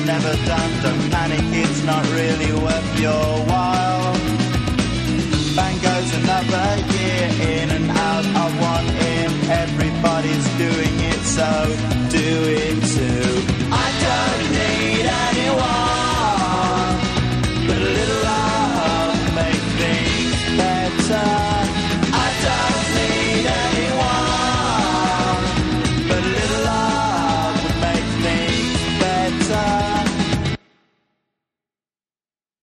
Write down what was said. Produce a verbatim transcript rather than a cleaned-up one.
never done. Don't panic, it's not really worth your while. Bang goes another year, in and out of one in. Everybody's doing it, so do it too.